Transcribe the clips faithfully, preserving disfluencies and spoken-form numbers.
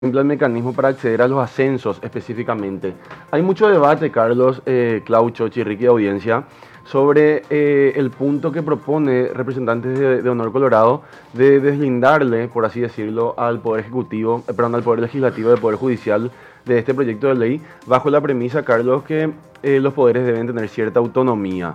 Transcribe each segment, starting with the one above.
el mecanismo para acceder a los ascensos específicamente. Hay mucho debate, Carlos, eh, Clau, Chochi, Ricky, audiencia, sobre eh, el punto que propone representantes de, de Honor Colorado de deslindarle, por así decirlo, al Poder Ejecutivo, eh, perdón, al Poder Legislativo del Poder Judicial de este proyecto de ley, bajo la premisa, Carlos, que eh, los poderes deben tener cierta autonomía.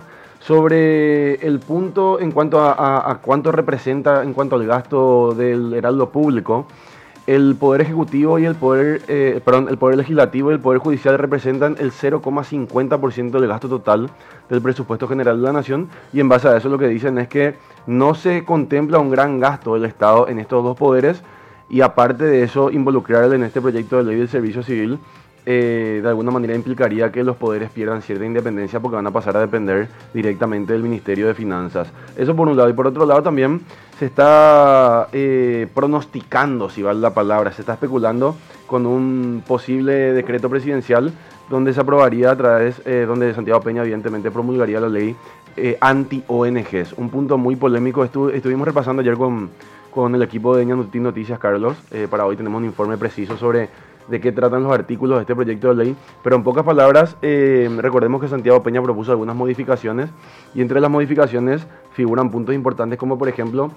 Sobre el punto en cuanto a, a, a cuánto representa en cuanto al gasto del heraldo público, el Poder Ejecutivo y el Poder, eh, perdón, el Poder Legislativo y el Poder Judicial representan el cero coma cincuenta por ciento del gasto total del presupuesto general de la Nación, y en base a eso lo que dicen es que no se contempla un gran gasto del Estado en estos dos poderes, y aparte de eso, involucrarle en este proyecto de ley del servicio civil eh, de alguna manera implicaría que los poderes pierdan cierta independencia porque van a pasar a depender directamente del Ministerio de Finanzas. Eso por un lado. Y por otro lado también se está eh, pronosticando, si vale la palabra, se está especulando con un posible decreto presidencial donde se aprobaría a través, eh, donde Santiago Peña evidentemente promulgaría la ley eh, anti-O N Ges. Un punto muy polémico. Estu estuvimos repasando ayer con, con el equipo de Ñanutín Noticias, Carlos. Eh, para hoy tenemos un informe preciso sobre de qué tratan los artículos de este proyecto de ley, pero en pocas palabras, eh, recordemos que Santiago Peña propuso algunas modificaciones, y entre las modificaciones figuran puntos importantes como por ejemplo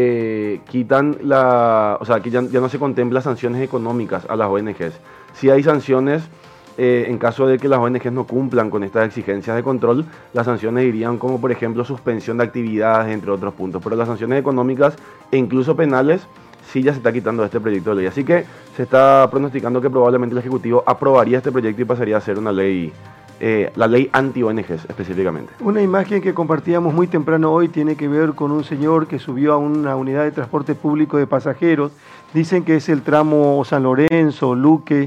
que quitan la, o sea, que ya, ya no se contempla sanciones económicas a las O N Ges. Si hay sanciones, eh, en caso de que las O N Ges no cumplan con estas exigencias de control, las sanciones irían como por ejemplo suspensión de actividades, entre otros puntos, pero las sanciones económicas e incluso penales sí ya se está quitando de este proyecto de ley. Así que se está pronosticando que probablemente el Ejecutivo aprobaría este proyecto y pasaría a ser una ley, eh, la ley anti-O N Ges específicamente. Una imagen que compartíamos muy temprano hoy tiene que ver con un señor que subió a una unidad de transporte público de pasajeros. Dicen que es el tramo San Lorenzo, Luque,